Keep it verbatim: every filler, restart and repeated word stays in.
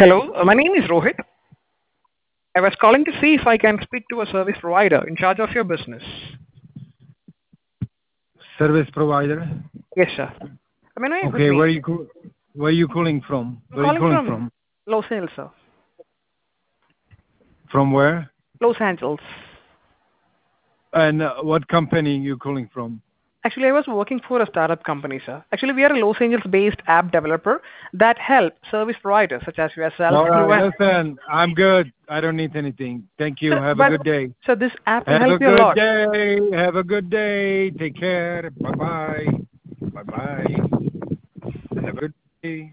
Hello, uh, my name is Rohit. I was calling to see if I can speak to a service provider in charge of your business. Service provider. Yes, sir. I mean, a good Okay, where name. you co- where you calling from? I'm Where you calling calling from from? Los Angeles, sir. From where? Los Angeles. And uh, what company you calling from? Actually, I was working for a startup company, sir. Actually, we are a Los Angeles-based app developer that help service providers such as yourself All through right, an. listen, I'm good. I don't need anything. Thank you. Sir, Have a but good day. so this app will Have help a you a good lot. day. Have a good day. Take care. Bye bye. Bye bye. Have a good day.